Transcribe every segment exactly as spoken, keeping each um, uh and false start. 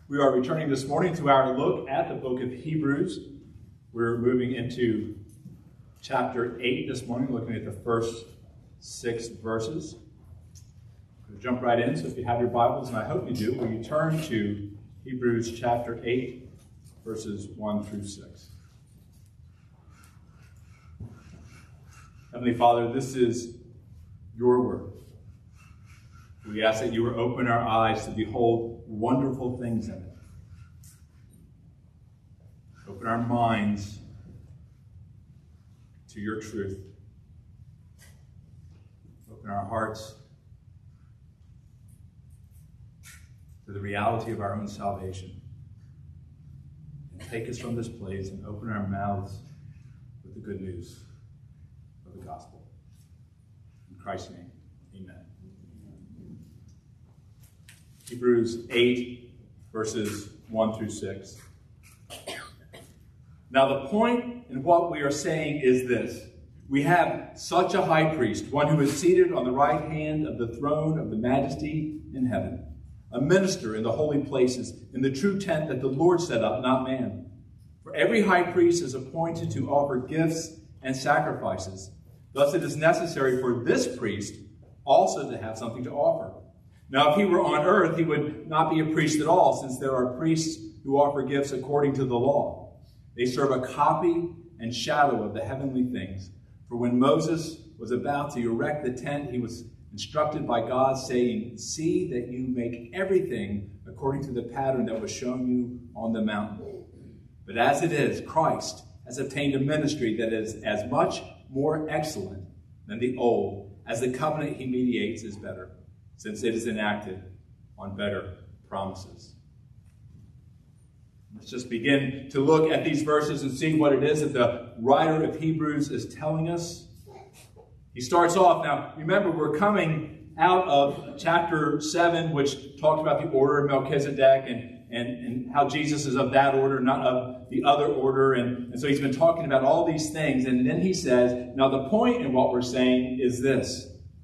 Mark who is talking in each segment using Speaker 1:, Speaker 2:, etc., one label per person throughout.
Speaker 1: We are returning this morning to our look at the book of Hebrews. We're moving into chapter eight this morning, looking at the first six verses. We'll jump right in, so if you have your Bibles, and I hope you do, will you turn to Hebrews chapter eight, verses one through six. Heavenly Father, this is your word. We ask that you will open our eyes to behold wonderful things in it. Open our minds to your truth. Open our hearts to the reality of our own salvation. And take us from this place and open our mouths with the good news of the gospel. In Christ's name, amen. Hebrews eight, verses one through six. Now the point in what we are saying is this. We have such a high priest, one who is seated on the right hand of the throne of the majesty in heaven, a minister in the holy places, in the true tent that the Lord set up, not man. For every high priest is appointed to offer gifts and sacrifices. Thus it is necessary for this priest also to have something to offer. Now, if he were on earth, he would not be a priest at all, since there are priests who offer gifts according to the law. They serve a copy and shadow of the heavenly things. For when Moses was about to erect the tent, he was instructed by God, saying, "See that you make everything according to the pattern that was shown you on the mountain." But as it is, Christ has obtained a ministry that is as much more excellent than the old, as the covenant he mediates is better, since it is enacted on better promises. Let's just begin to look at these verses and see what it is that the writer of Hebrews is telling us. He starts off, now remember, we're coming out of chapter seven, which talked about the order of Melchizedek and, and, and how Jesus is of that order, not of the other order. And, and so he's been talking about all these things. And then he says, now the point in what we're saying is this.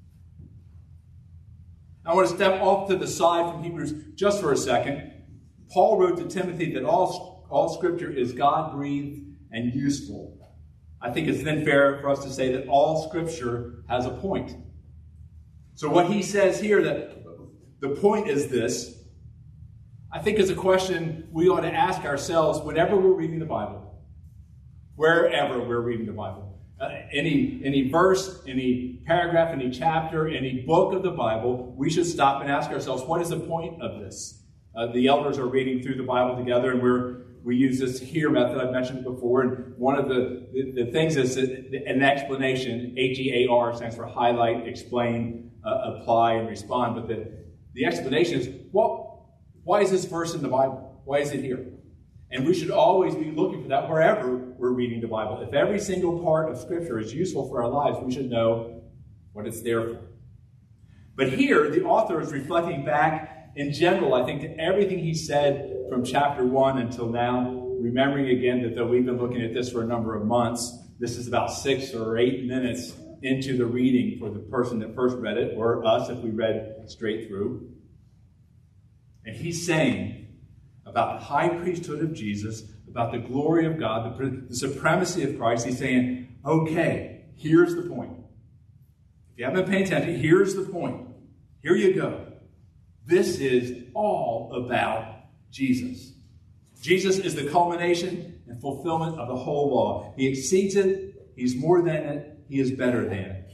Speaker 1: I want to step off to the side from Hebrews just for a second. Paul wrote to Timothy that all, all Scripture is God-breathed and useful. I think it's then fair for us to say that all Scripture has a point. So what he says here, that the point is this, I think is a question we ought to ask ourselves whenever we're reading the Bible, wherever we're reading the Bible. Uh, any, any verse, any paragraph, any chapter, any book of the Bible, we should stop and ask ourselves, what is the point of this? Uh, the elders are reading through the Bible together, and we're, we use this HEAR method I've mentioned before. And one of the, the, the things is an explanation. H E A R stands for highlight, explain, uh, apply, and respond. But the, the explanation is, well, why is this verse in the Bible? Why is it here? And we should always be looking for that wherever we're reading the Bible. If every single part of Scripture is useful for our lives, we should know what it's there for. But here, the author is reflecting back in general, I think, to everything he said from chapter one until now, remembering again that though we've been looking at this for a number of months, this is about six or eight minutes into the reading for the person that first read it, or us if we read straight through. And he's saying about the high priesthood of Jesus, about the glory of God, the, the supremacy of Christ. He's saying, okay, here's the point. If you haven't been paying attention, here's the point. Here you go. This is all about Jesus. Jesus is the culmination and fulfillment of the whole law. He exceeds it. He's more than it. He is better than it.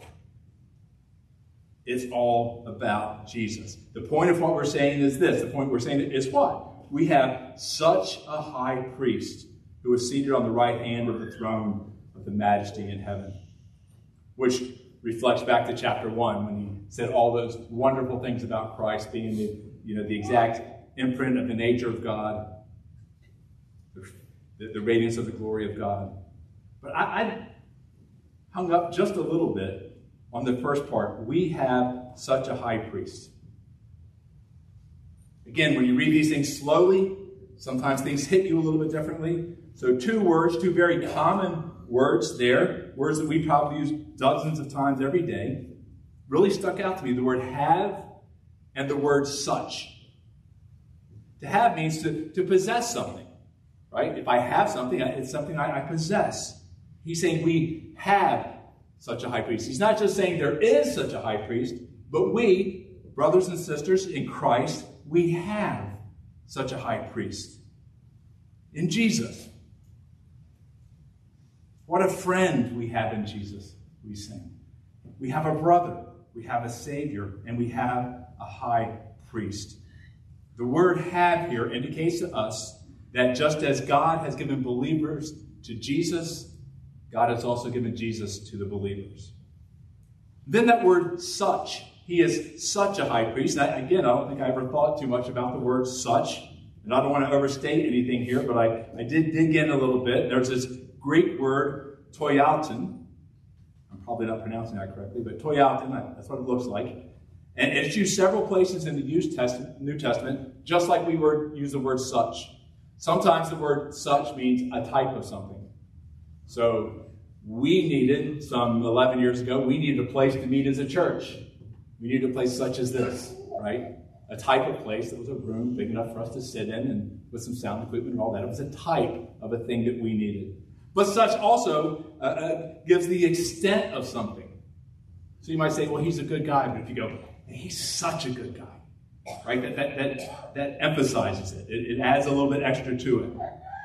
Speaker 1: It's all about Jesus. The point of what we're saying is this. The point we're saying is what? We have such a high priest who is seated on the right hand of the throne of the majesty in heaven, which reflects back to chapter one when he said all those wonderful things about Christ being the, you know, the exact imprint of the nature of God, the, the radiance of the glory of God. But I, I hung up just a little bit on the first part. We have such a high priest. Again, when you read these things slowly, sometimes things hit you a little bit differently. So two words, two very common words there, words that we probably use dozens of times every day, really stuck out to me. The word have and the word such. To have means to, to possess something, right? If I have something, it's something I, I possess. He's saying we have such a high priest. He's not just saying there is such a high priest, but we, brothers and sisters in Christ, we have such a high priest in Jesus. What a friend we have in Jesus, we sing. We have a brother, we have a Savior, and we have a high priest. The word have here indicates to us that just as God has given believers to Jesus, God has also given Jesus to the believers. Then that word such. He is such a high priest. I, again, I don't think I ever thought too much about the word such. And I don't want to overstate anything here, but I, I did dig in a little bit. There's this Greek word, toiauton. I'm probably not pronouncing that correctly, but toiauton, that's what it looks like. And it's used several places in the New Testament, just like we were use the word such. Sometimes the word such means a type of something. So we needed, some eleven years ago, we needed a place to meet as a church. We needed a place such as this, right? A type of place that was a room big enough for us to sit in and with some sound equipment and all that. It was a type of a thing that we needed. But such also uh, uh, gives the extent of something. So you might say, well, he's a good guy. But if you go, he's such a good guy, right? That, that, that, that emphasizes it. it. It adds a little bit extra to it.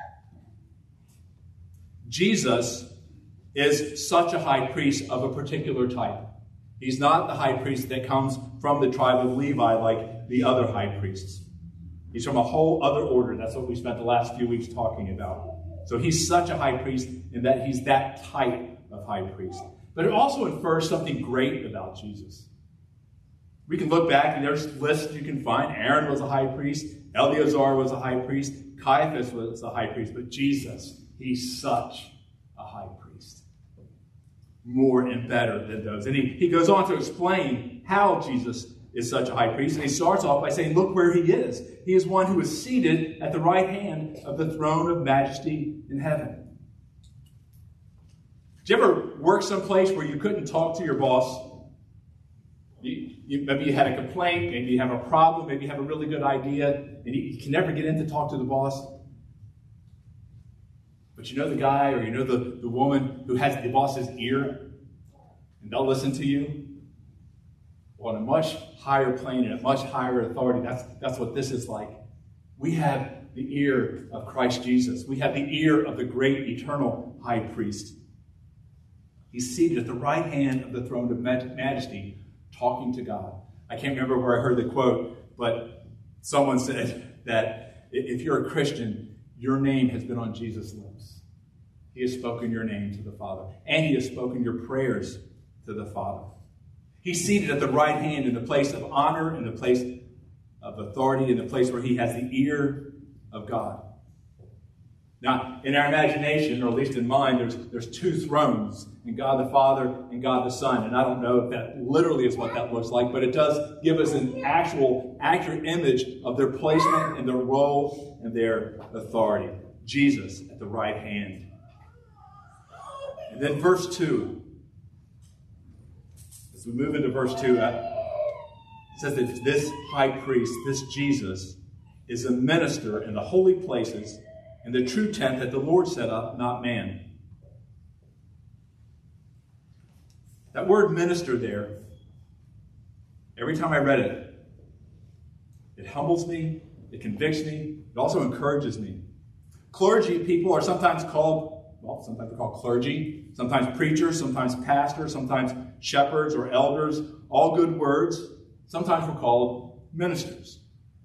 Speaker 1: Jesus is such a high priest of a particular type. He's not the high priest that comes from the tribe of Levi like the other high priests. He's from a whole other order. That's what we spent the last few weeks talking about. So he's such a high priest in that he's that type of high priest. But it also infers something great about Jesus. We can look back and there's lists you can find. Aaron was a high priest. Eleazar was a high priest. Caiaphas was a high priest. But Jesus, he's such a high priest. More and better than those. And he, he goes on to explain how Jesus is such a high priest. And he starts off by saying, look where he is. He is one who is seated at the right hand of the throne of majesty in heaven. Did you ever work someplace where you couldn't talk to your boss? You, you, maybe you had a complaint, maybe you have a problem, maybe you have a really good idea, and you, you can never get in to talk to the boss. But you know the guy or you know the, the woman who has the boss's ear, and they'll listen to you. On a much higher plane and a much higher authority, that's, that's what this is like. We have the ear of Christ Jesus. We have the ear of the great eternal high priest. He's seated at the right hand of the throne of majesty, talking to God. I can't remember where I heard the quote, but someone said that if you're a Christian, your name has been on Jesus' lips. He has spoken your name to the Father, and he has spoken your prayers to the Father. He's seated at the right hand in the place of honor, in the place of authority, in the place where he has the ear of God. Now, in our imagination, or at least in mine, there's, there's two thrones, in God the Father and God the Son. And I don't know if that literally is what that looks like, but it does give us an actual, accurate image of their placement and their role and their authority. Jesus at the right hand. And then verse two. As we move into verse two, it says that this high priest, this Jesus, is a minister in the holy places in the true tent that the Lord set up, not man. That word minister there, every time I read it, it humbles me, it convicts me, it also encourages me. Clergy people are sometimes called, well, sometimes they're called clergy, sometimes preachers, sometimes pastors, sometimes shepherds or elders, all good words. Sometimes we're called ministers.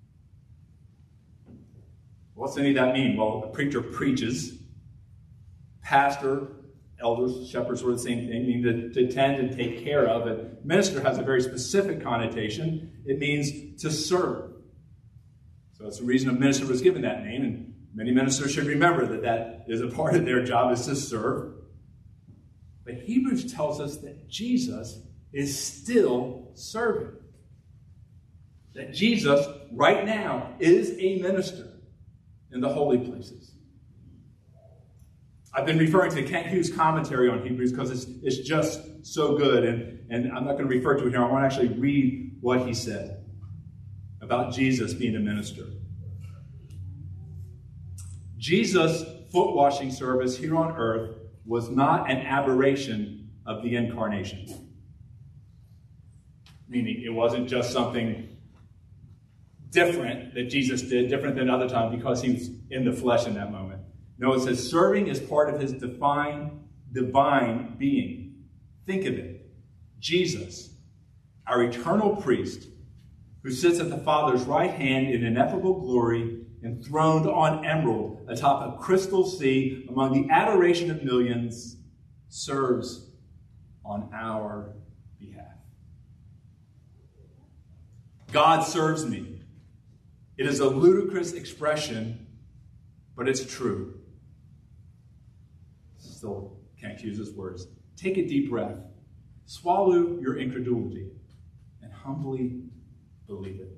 Speaker 1: What's any of that mean? Well, a preacher preaches. Pastor, elders, shepherds were the same thing, mean to, to tend and take care of. And minister has a very specific connotation. It means to serve. So that's the reason a minister was given that name. And many ministers should remember that that is a part of their job, is to serve. But Hebrews tells us that Jesus is still serving. That Jesus, right now, is a minister in the holy places. I've been referring to Kent Hughes' commentary on Hebrews because it's, it's just so good. And, and I'm not going to refer to it here. I want to actually read what he said about Jesus being a minister. Jesus' foot washing service here on earth was not an aberration of the incarnation. Meaning it wasn't just something different that Jesus did, different than other times because he was in the flesh in that moment. No, it says serving is part of his divine, divine being. Think of it. Jesus, our eternal priest, who sits at the Father's right hand in ineffable glory, enthroned on emerald atop a crystal sea among the adoration of millions, serves on our behalf. God serves me. It is a ludicrous expression, but it's true. Still can't use his words. Take a deep breath. Swallow your incredulity and humbly believe it.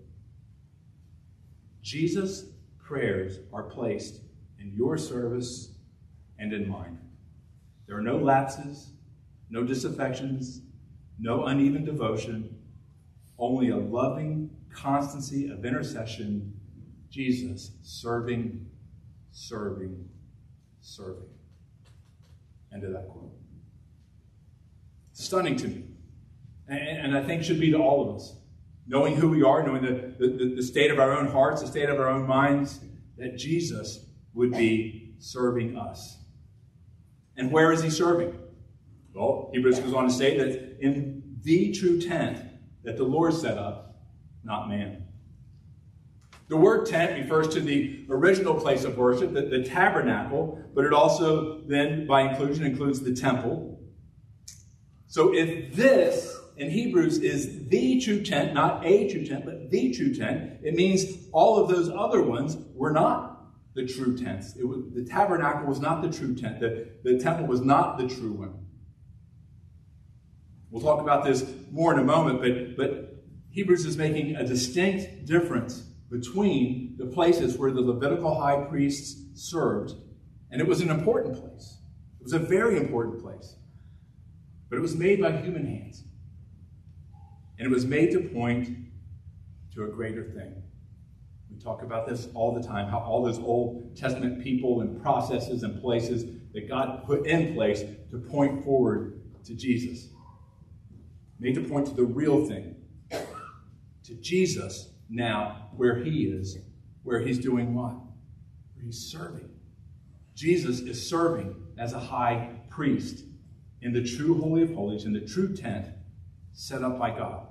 Speaker 1: Jesus' prayers are placed in your service and in mine. There are no lapses, no disaffections, no uneven devotion, only a loving constancy of intercession. Jesus serving, serving, serving. End of that quote. Stunning to me. And, and I think should be to all of us. Knowing who we are, knowing the, the, the state of our own hearts, the state of our own minds, that Jesus would be serving us. And where is he serving? Well, Hebrews goes on to say that in the true tent that the Lord set up, not man. The word tent refers to the original place of worship, the, the tabernacle, but it also then, by inclusion, includes the temple. So if this, in Hebrews, is the true tent, not a true tent, but the true tent, it means all of those other ones were not the true tents. It was, the tabernacle was not the true tent. The, the temple was not the true one. We'll talk about this more in a moment, but, but Hebrews is making a distinct difference between the places where the Levitical high priests served, and it was an important place. It was a very important place. But it was made by human hands. And it was made to point to a greater thing. We talk about this all the time, how all those Old Testament people and processes and places that God put in place to point forward to Jesus. Made to point to the real thing. To Jesus now, where he is, where he's doing what? Where he's serving. Jesus is serving as a high priest in the true Holy of Holies, in the true tent set up by God.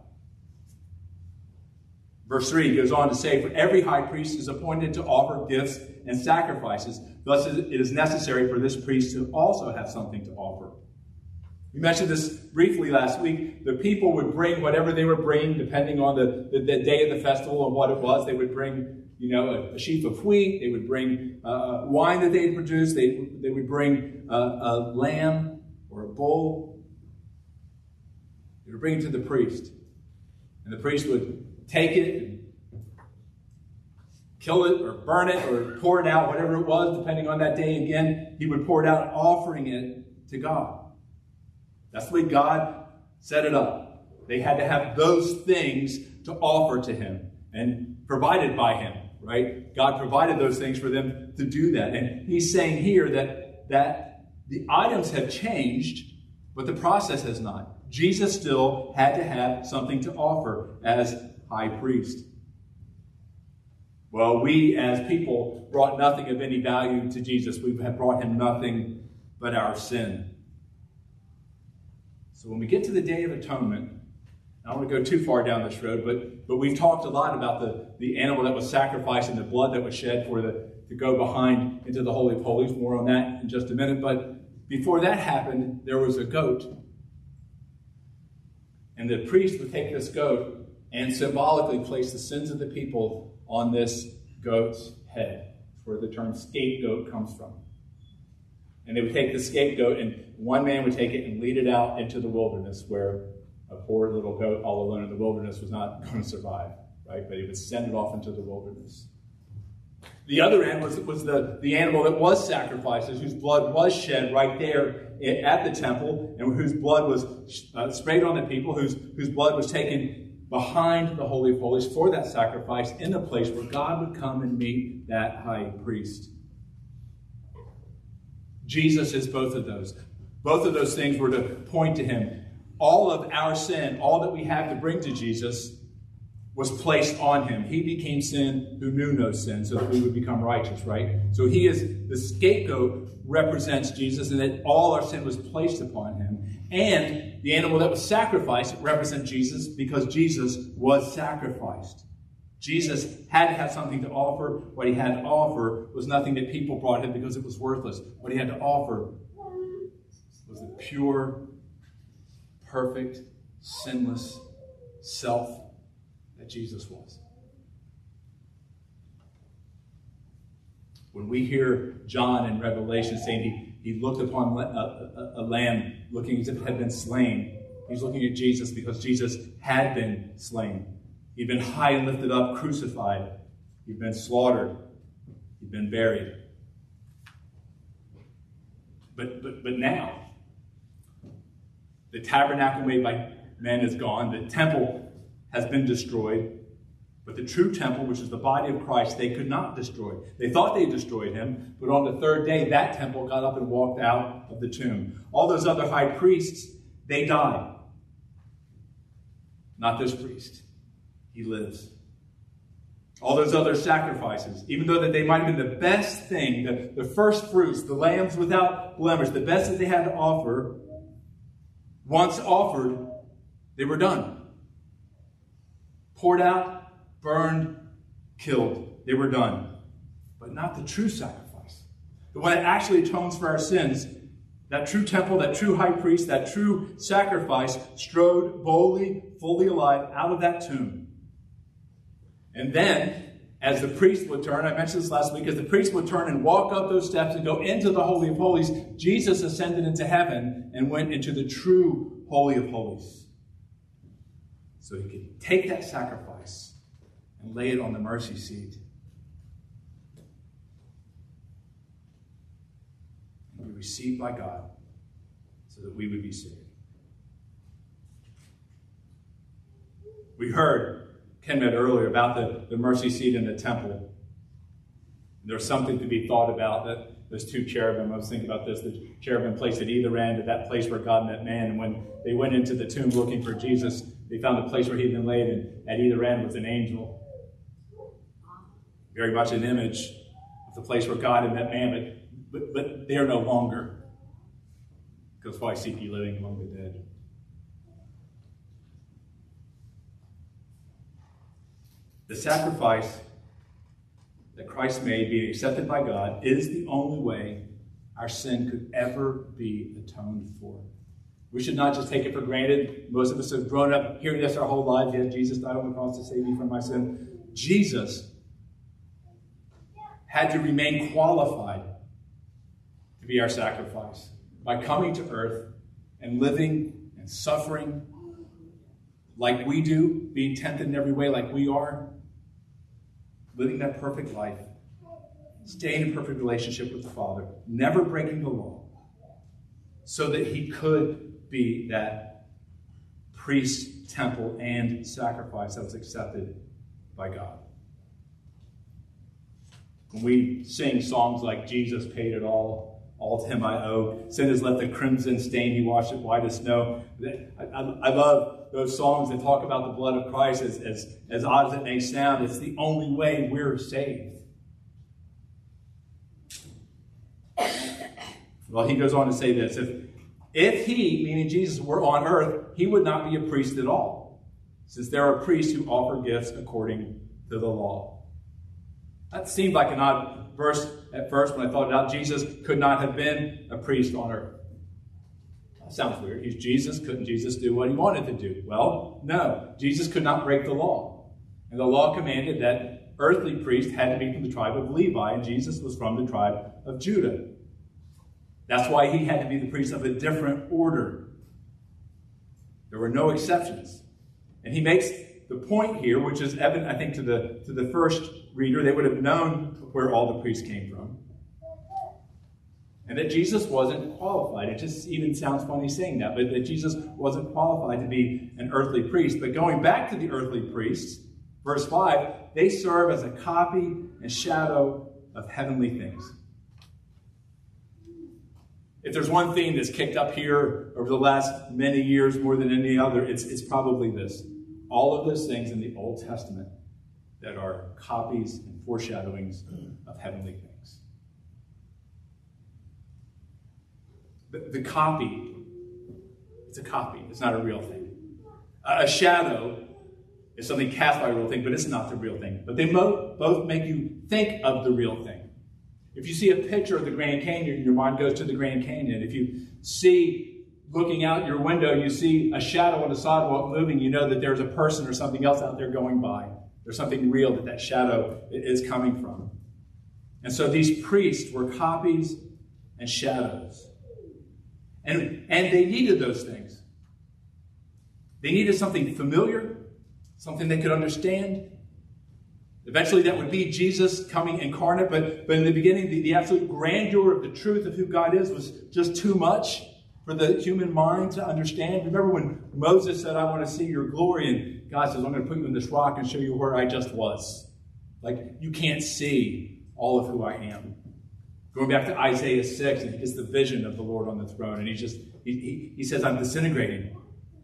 Speaker 1: Verse three goes on to say, for every high priest is appointed to offer gifts and sacrifices. Thus it is necessary for this priest to also have something to offer. We mentioned this briefly last week. The people would bring whatever they were bringing, depending on the, the, the day of the festival and what it was. They would bring, you know, a, a sheaf of wheat. They would bring uh, wine that they had produced. They, they would bring uh, a lamb or a bull. They would bring it to the priest. And the priest would take it and kill it or burn it or pour it out, whatever it was, depending on that day. Again, he would pour it out, offering it to God. That's the way God set it up. They had to have those things to offer to him and provided by him, right? God provided those things for them to do that. And he's saying here that, that the items have changed, but the process has not. Jesus still had to have something to offer as high priest. Well, we as people brought nothing of any value to Jesus. We have brought him nothing but our sin. So when we get to the Day of Atonement, I don't want to go too far down this road, but, but we've talked a lot about the, the animal that was sacrificed and the blood that was shed for the to go behind into the Holy of Holies. More on that in just a minute. But before that happened, there was a goat. And the priest would take this goat and symbolically place the sins of the people on this goat's head. That's where the term scapegoat comes from. And they would take the scapegoat, and one man would take it and lead it out into the wilderness, where a poor little goat all alone in the wilderness was not going to survive, right? But he would send it off into the wilderness. The other end was, was the, the animal that was sacrificed, whose blood was shed right there at the temple, and whose blood was uh, sprayed on the people, whose, whose blood was taken behind the Holy of Holies for that sacrifice in the place where God would come and meet that high priest. Jesus is both of those. Both of those things were to point to him. All of our sin, all that we have to bring to Jesus, was placed on him. He became sin who knew no sin, so that we would become righteous, right? So he is the scapegoat, represents Jesus, and that all our sin was placed upon him. And the animal that was sacrificed represents Jesus, because Jesus was sacrificed. Jesus had to have something to offer. What he had to offer was nothing that people brought him because it was worthless. What he had to offer was the pure, perfect, sinless self that Jesus was. When we hear John in Revelation saying he, he looked upon a, a, a lamb looking as if it had been slain, he's looking at Jesus because Jesus had been slain. He'd been high and lifted up, crucified. He'd been slaughtered. He'd been buried. But, but, but now, the tabernacle made by men is gone. The temple has been destroyed. But the true temple, which is the body of Christ, they could not destroy. They thought they destroyed him, but on the third day, that temple got up and walked out of the tomb. All those other high priests, they died. Not this priest. He lives. All those other sacrifices, even though that they might have been the best thing, the, the first fruits, the lambs without blemish, the best that they had to offer, once offered, they were done. Poured out, burned, killed. They were done. But not the true sacrifice. The one that actually atones for our sins. That true temple, that true high priest, that true sacrifice strode boldly, fully alive out of that tomb. And then, as the priest would turn, I mentioned this last week, as the priest would turn and walk up those steps and go into the Holy of Holies, Jesus ascended into heaven and went into the true Holy of Holies. So he could take that sacrifice and lay it on the mercy seat. And be received by God so that we would be saved. We heard Ken read earlier about the, the mercy seat in the temple. There's something to be thought about. That those two cherubim, I was thinking about this, the cherubim placed at either end of that place where God met man. And when they went into the tomb looking for Jesus, they found the place where he'd been laid, and at either end was an angel. Very much an image of the place where God had met man, but, but, but they are no longer. Because why seek ye living among the dead? The sacrifice that Christ made, being accepted by God, is the only way our sin could ever be atoned for. We should not just take it for granted. Most of us have grown up hearing this our whole lives. Yes, Jesus died on the cross to save me from my sin. Jesus had to remain qualified to be our sacrifice by coming to earth and living and suffering like we do, being tempted in every way like we are, living that perfect life, staying in perfect relationship with the Father, never breaking the law, so that he could be that priest, temple, and sacrifice that was accepted by God. When we sing songs like Jesus paid it all, all to him I owe, sin has left the crimson stain, he washed it white as snow. I, I, I love those songs that talk about the blood of Christ. As, as, as odd as it may sound, it's the only way we're saved. Well, he goes on to say this. If, if he, meaning Jesus, were on earth, he would not be a priest at all, since there are priests who offer gifts according to the law. That seemed like an odd verse at first when I thought it out. Jesus could not have been a priest on earth. That sounds weird. He's Jesus. Couldn't Jesus do what he wanted to do? Well, no. Jesus could not break the law. And the law commanded that earthly priest had to be from the tribe of Levi, and Jesus was from the tribe of Judah. That's why he had to be the priest of a different order. There were no exceptions. And he makes the point here, which is evident, I think, to the, to the first reader. They would have known where all the priests came from. And that Jesus wasn't qualified. It just even sounds funny saying that, but that Jesus wasn't qualified to be an earthly priest. But going back to the earthly priests, verse five, they serve as a copy and shadow of heavenly things. If there's one thing that's kicked up here over the last many years more than any other, it's, it's probably this. All of those things in the Old Testament that are copies and foreshadowings of heavenly things. The, the copy, it's a copy. It's not a real thing. A, a shadow is something cast by a real thing, but it's not the real thing. But they mo- both make you think of the real thing. If you see a picture of the Grand Canyon, your mind goes to the Grand Canyon. If you see, looking out your window, you see a shadow on the sidewalk moving, you know that there's a person or something else out there going by. There's something real that that shadow is coming from. And so these priests were copies and shadows. And, and they needed those things. They needed something familiar, something they could understand. Eventually that would be Jesus coming incarnate, but, but in the beginning, the, the absolute grandeur of the truth of who God is was just too much for the human mind to understand. Remember when Moses said, I want to see your glory, and God says, I'm going to put you in this rock and show you where I just was. Like, you can't see all of who I am. Going back to Isaiah six, and he gets the vision of the Lord on the throne, and he just, he, he, he says, I'm disintegrating.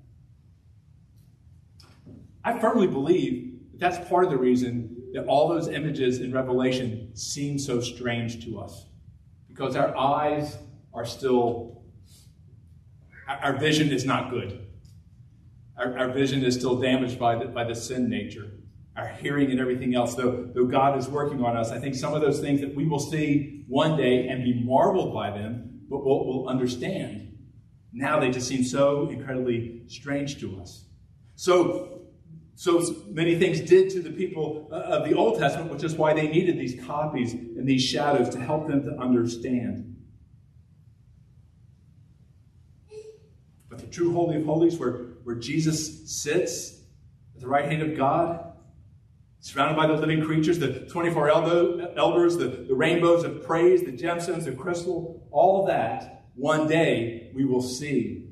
Speaker 1: I firmly believe that that's part of the reason that all those images in Revelation seem so strange to us. Because our eyes are still, our vision is not good. Our, our vision is still damaged by the, by the sin nature. Our hearing and everything else, though, though God is working on us, I think some of those things that we will see one day and be marveled by them, but we'll, we'll understand. Now they just seem so incredibly strange to us. So, So many things did to the people of the Old Testament, which is why they needed these copies and these shadows to help them to understand. But the true Holy of Holies, where, where Jesus sits at the right hand of God, surrounded by the living creatures, the twenty-four elders, the, the rainbows of praise, the gemstones, the crystal, all that, one day we will see.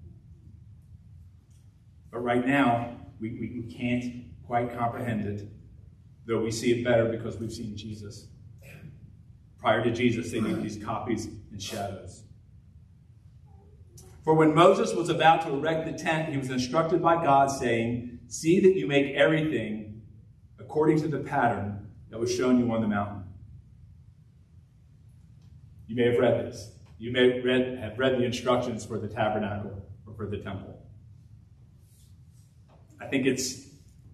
Speaker 1: But right now, We, we, we can't quite comprehend it, though we see it better because we've seen Jesus. Prior to Jesus, they need these copies and shadows. For when Moses was about to erect the tent, he was instructed by God, saying, see that you make everything according to the pattern that was shown you on the mountain. You may have read this. You may have read, have read the instructions for the tabernacle or for the temple. I think it's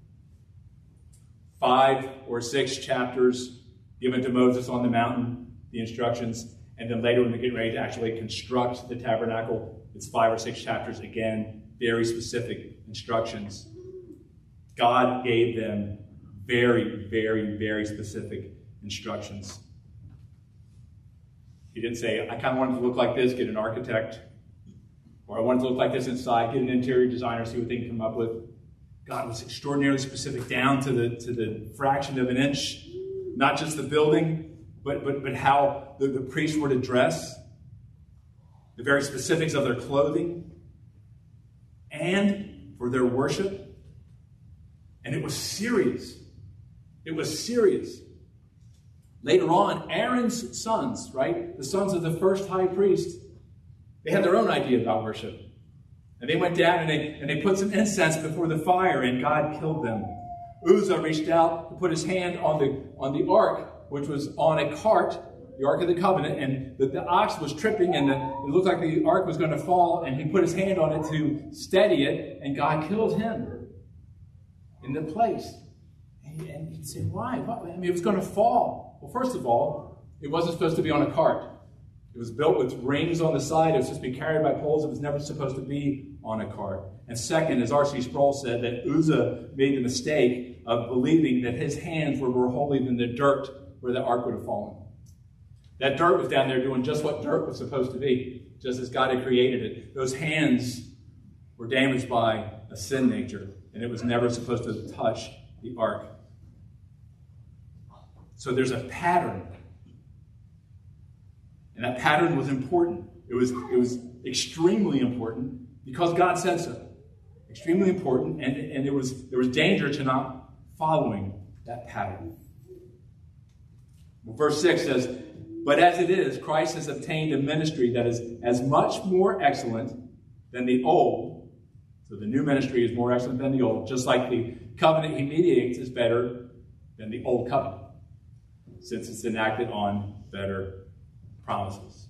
Speaker 1: five or six chapters given to Moses on the mountain, the instructions, and then later when they're getting ready to actually construct the tabernacle, it's five or six chapters again, very specific instructions. God gave them very, very, very specific instructions. He didn't say, I kind of want it to look like this, get an architect, or I want it to look like this inside, get an interior designer, see what they can come up with. God was extraordinarily specific down to the to the fraction of an inch, not just the building, but but but how the, the priests were to dress, the very specifics of their clothing, and for their worship. And it was serious. It was serious. Later on, Aaron's sons, right, the sons of the first high priest, they had their own idea about worship. And they went down and they, and they put some incense before the fire, and God killed them. Uzzah reached out to put his hand on the on the ark, which was on a cart, the Ark of the Covenant, and the, the ox was tripping, and the, it looked like the ark was going to fall, and he put his hand on it to steady it, and God killed him in the place. And he, and he said, why? why? I mean, it was going to fall. Well, first of all, it wasn't supposed to be on a cart. It was built with rings on the side. It was supposed to be carried by poles. It was never supposed to be on a cart. And second, as R C Sproul said, that Uzzah made the mistake of believing that his hands were more holy than the dirt where the ark would have fallen. That dirt was down there doing just what dirt was supposed to be, just as God had created it. Those hands were damaged by a sin nature, and it was never supposed to touch the ark. So there's a pattern. And that pattern was important. It was, it was extremely important because God said so. Extremely important, and, and it was, there was danger to not following that pattern. Well, verse six says, But as it is, Christ has obtained a ministry that is as much more excellent than the old. So the new ministry is more excellent than the old, just like the covenant he mediates is better than the old covenant, since it's enacted on better promises.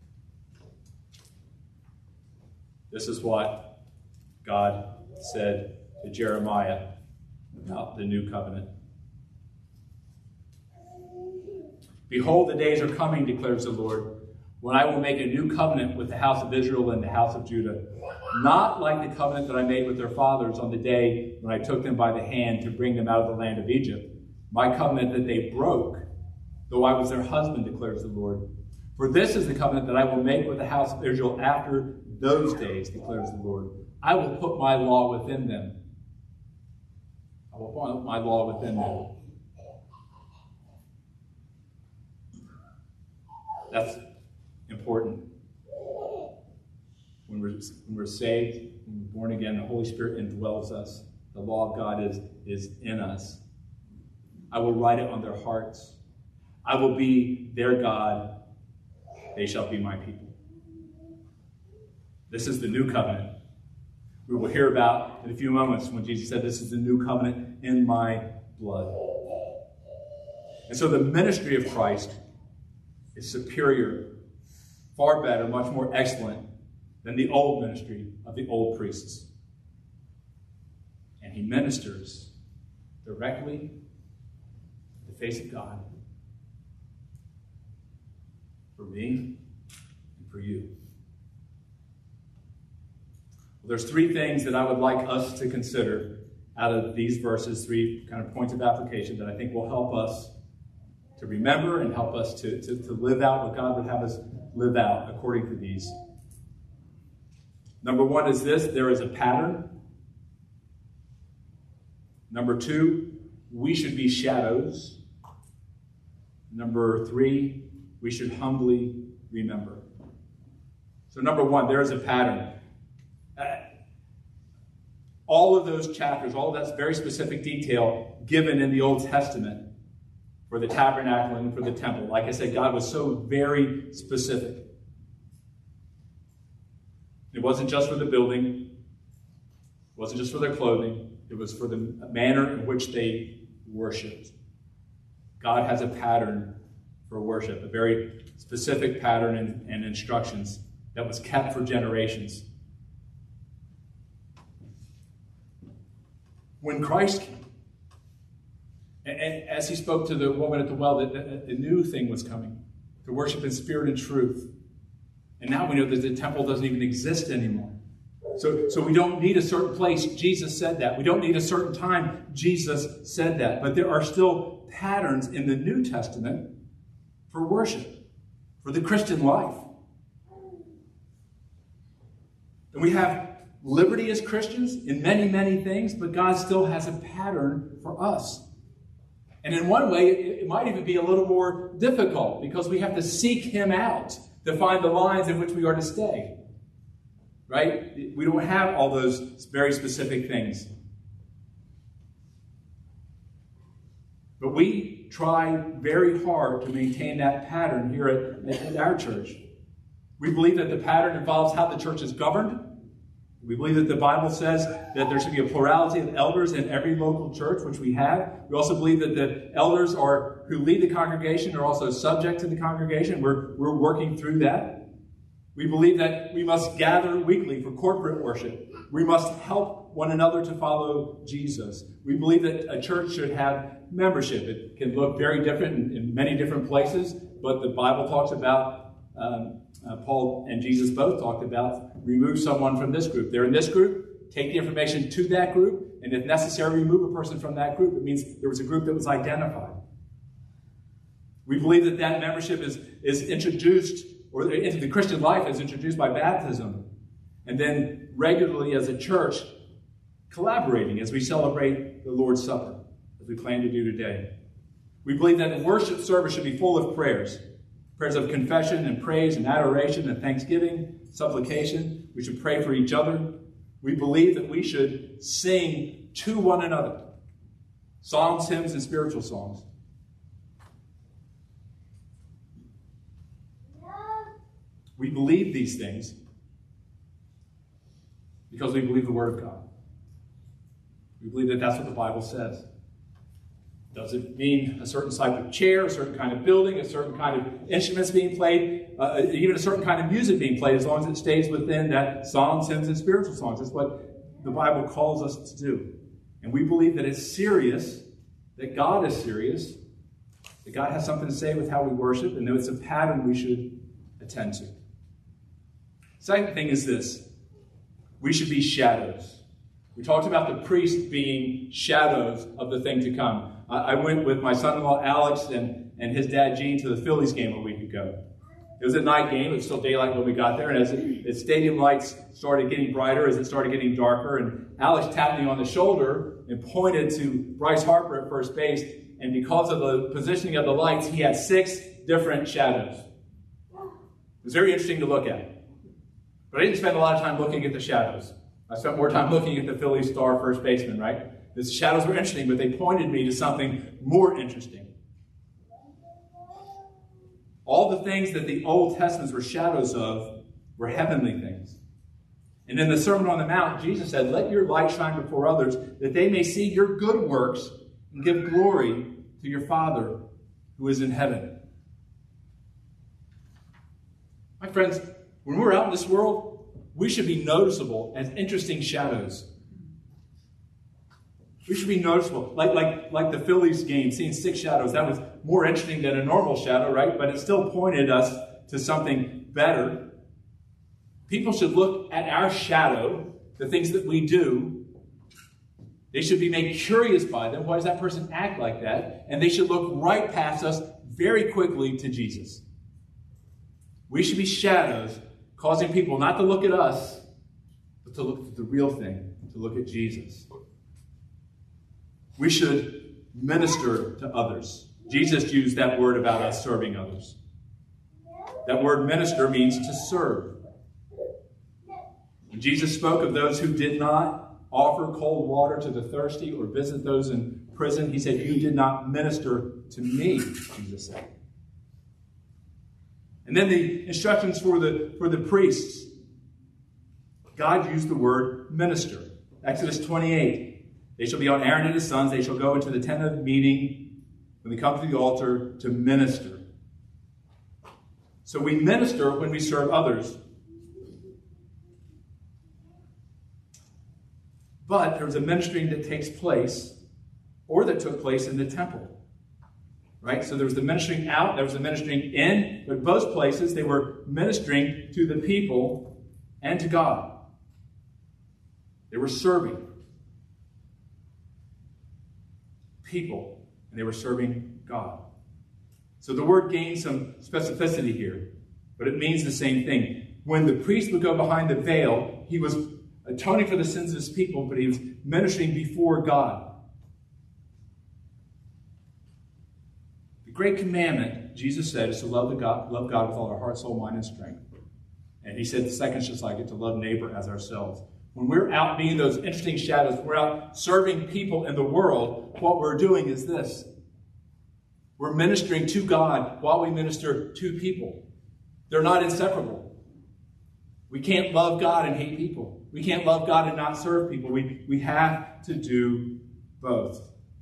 Speaker 1: This is what God said to Jeremiah about the new covenant. Behold, the days are coming, declares the Lord, when I will make a new covenant with the house of Israel and the house of Judah, not like the covenant that I made with their fathers on the day when I took them by the hand to bring them out of the land of Egypt, my covenant that they broke, though I was their husband, declares the Lord. For this is the covenant that I will make with the house of Israel after those days, declares the Lord. I will put my law within them. I will put my law within them. That's important. When we're, when we're saved, when we're born again, the Holy Spirit indwells us. The law of God is, is in us. I will write it on their hearts. I will be their God. They shall be my people. This is the new covenant. We will hear about in a few moments when Jesus said, this is the new covenant in my blood. And so the ministry of Christ is superior, far better, much more excellent than the old ministry of the old priests. And he ministers directly in the face of God for me and for you. Well, there's three things that I would like us to consider out of these verses, three kind of points of application that I think will help us to remember and help us to, to, to live out what God would have us live out according to these. Number one is this: there is a pattern. Number two, we should be shadows. Number three, we should humbly remember. So number one, there is a pattern. Uh, all of those chapters, all of that very specific detail given in the Old Testament for the tabernacle and for the temple. Like I said, God was so very specific. It wasn't just for the building. It wasn't just for their clothing. It was for the manner in which they worshipped. God has a pattern for worship, a very specific pattern and, and instructions that was kept for generations. When Christ came, and, and as he spoke to the woman at the well, that the, the new thing was coming, to worship in spirit and truth. And now we know that the temple doesn't even exist anymore. So, so we don't need a certain place. Jesus said that. We don't need a certain time. Jesus said that. But there are still patterns in the New Testament for worship, for the Christian life. And we have liberty as Christians in many, many things, but God still has a pattern for us. And in one way, it might even be a little more difficult because we have to seek him out to find the lines in which we are to stay. Right? We don't have all those very specific things. But we try very hard to maintain that pattern here at, at our church. We believe that the pattern involves how the church is governed. We believe that the Bible says that there should be a plurality of elders in every local church, which we have. We also believe that the elders are who lead the congregation are also subject to the congregation. We're, we're working through that. We believe that we must gather weekly for corporate worship. We must help one another to follow Jesus. We believe that a church should have membership. It can look very different in, in many different places, but the Bible talks about, um, uh, Paul and Jesus both talked about, remove someone from this group. They're in this group, take the information to that group, and if necessary, remove a person from that group. It means there was a group that was identified. We believe that that membership is, is introduced, or into the Christian life is introduced by baptism, and then regularly as a church, collaborating as we celebrate the Lord's Supper, as we plan to do today. We believe that the worship service should be full of prayers, prayers of confession and praise and adoration and thanksgiving, supplication. We should pray for each other. We believe that we should sing to one another psalms, hymns, and spiritual songs. We believe these things because we believe the Word of God. We believe that that's what the Bible says. Does it mean a certain type of chair, a certain kind of building, a certain kind of instruments being played, uh, even a certain kind of music being played, as long as it stays within that songs, hymns, and spiritual songs? That's what the Bible calls us to do. And we believe that it's serious, that God is serious, that God has something to say with how we worship, and that it's a pattern we should attend to. Second thing is this: we should be shadows. We talked about the priests being shadows of the thing to come. I went with my son-in-law Alex and, and his dad Gene to the Phillies game a week ago. It was a night game. It was still daylight when we got there. And as the stadium lights started getting brighter, as it started getting darker, and Alex tapped me on the shoulder and pointed to Bryce Harper at first base. And because of the positioning of the lights, he had six different shadows. It was very interesting to look at. But I didn't spend a lot of time looking at the shadows. I spent more time looking at the Phillies star first baseman, right? The shadows were interesting, but they pointed me to something more interesting. All the things that the Old Testaments were shadows of were heavenly things. And in the Sermon on the Mount, Jesus said, "Let your light shine before others, that they may see your good works and give glory to your Father who is in heaven." My friends, when we're out in this world, we should be noticeable as interesting shadows. We should be noticeable. Like, like, like the Phillies game, seeing six shadows, that was more interesting than a normal shadow, right? But it still pointed us to something better. People should look at our shadow, the things that we do. They should be made curious by them. Why does that person act like that? And they should look right past us very quickly to Jesus. We should be shadows, causing people not to look at us, but to look at the real thing, to look at Jesus. We should minister to others. Jesus used that word about us serving others. That word minister means to serve. When Jesus spoke of those who did not offer cold water to the thirsty or visit those in prison, he said, "You did not minister to me," Jesus said. And then the instructions for the, for the priests. God used the word minister. Exodus twenty-eight. "They shall be on Aaron and his sons. They shall go into the tent of meeting when they come to the altar to minister." So we minister when we serve others. But there's a ministering that takes place, or that took place in the temple. Right? So there was the ministering out, there was the ministering in, but both places they were ministering to the people and to God. They were serving people, and they were serving God. So the word gains some specificity here, but it means the same thing. When the priest would go behind the veil, he was atoning for the sins of his people, but he was ministering before God. The great commandment, Jesus said, is to love, the God, love God with all our heart, soul, mind, and strength. And he said the second is just like it, to love neighbor as ourselves. When we're out being those interesting shadows, we're out serving people in the world, what we're doing is this. We're ministering to God while we minister to people. They're not inseparable. We can't love God and hate people. We can't love God and not serve people. We, we have to do both.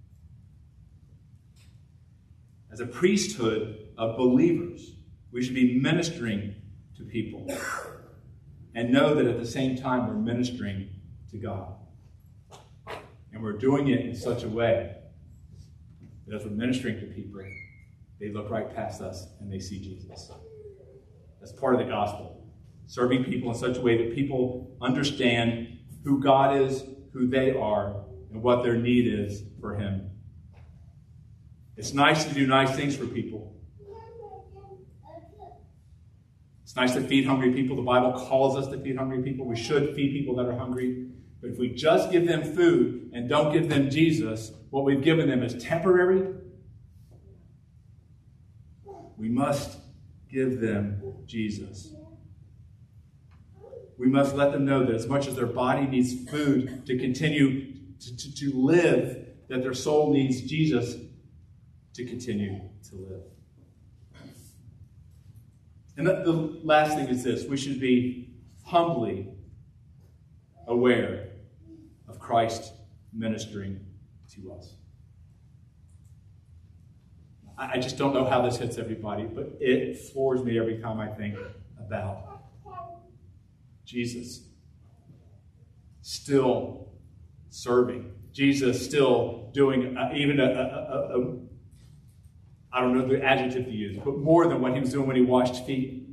Speaker 1: As a priesthood of believers, we should be ministering to people. And know that at the same time we're ministering to God. And we're doing it in such a way that as we're ministering to people, they look right past us and they see Jesus. That's part of the gospel. Serving people in such a way that people understand who God is, who they are, and what their need is for Him. It's nice to do nice things for people. It's nice to feed hungry people. The Bible calls us to feed hungry people. We should feed people that are hungry. But if we just give them food and don't give them Jesus, what we've given them is temporary. We must give them Jesus. We must let them know that as much as their body needs food to continue to, to, to live, that their soul needs Jesus to continue to live. And the, the last thing is this. We should be humbly aware of Christ ministering to us. I, I just don't know how this hits everybody, but it floors me every time I think about Jesus still serving. Jesus still doing uh, even a, a, a, a, I don't know the adjective to use, but more than what he was doing when he washed feet.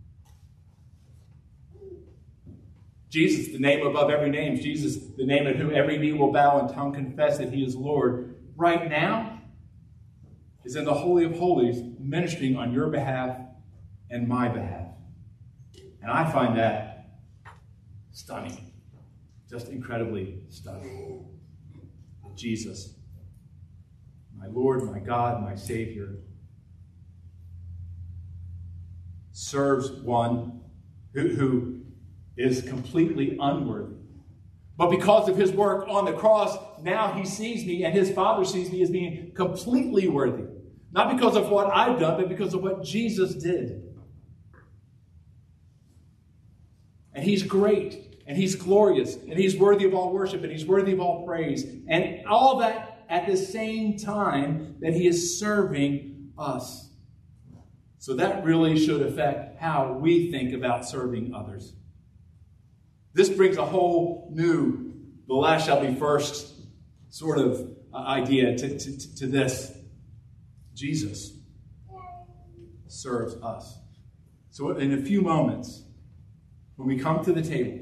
Speaker 1: Jesus, the name above every name. Jesus, the name at whom every knee will bow and tongue confess that he is Lord. Right now is in the Holy of Holies, ministering on your behalf and my behalf. And I find that stunning. Just incredibly stunning. Jesus, my Lord, my God, my Savior, serves one who, who is completely unworthy. But because of his work on the cross, now he sees me and his Father sees me as being completely worthy. Not because of what I've done, but because of what Jesus did. And he's great. And he's glorious, and he's worthy of all worship, and he's worthy of all praise. And all that at the same time that he is serving us. So that really should affect how we think about serving others. This brings a whole new, the last shall be first sort of idea to, to, to this. Jesus serves us. So in a few moments, when we come to the table,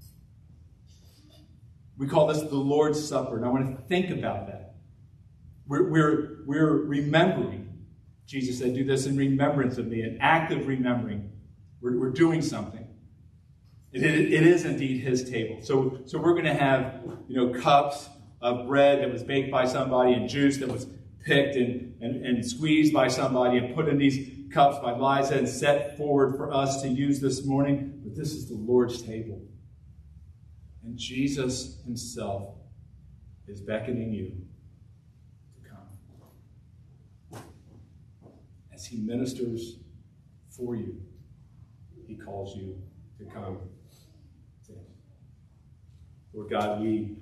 Speaker 1: we call this the Lord's Supper, and I want to think about that. We're, we're, we're remembering. Jesus said, do this in remembrance of me, an act of remembering. We're, we're doing something. It, it, it is indeed his table. So, so we're going to have, you know, cups of bread that was baked by somebody and juice that was picked and, and, and squeezed by somebody and put in these cups by Liza and set forward for us to use this morning. But this is the Lord's table. And Jesus himself is beckoning you to come. As he ministers for you, he calls you to come to him. Lord God, we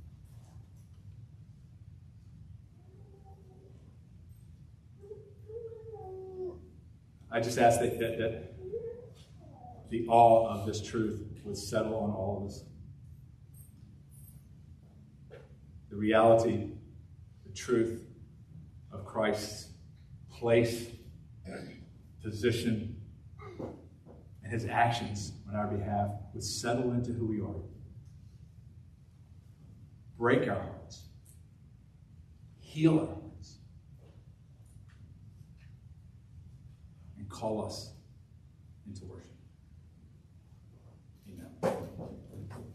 Speaker 1: I just ask that, that, that the awe of this truth would settle on all of us. The reality, the truth of Christ's place, position, and his actions on our behalf would settle into who we are. Break our hearts. Heal our hearts. And call us into worship.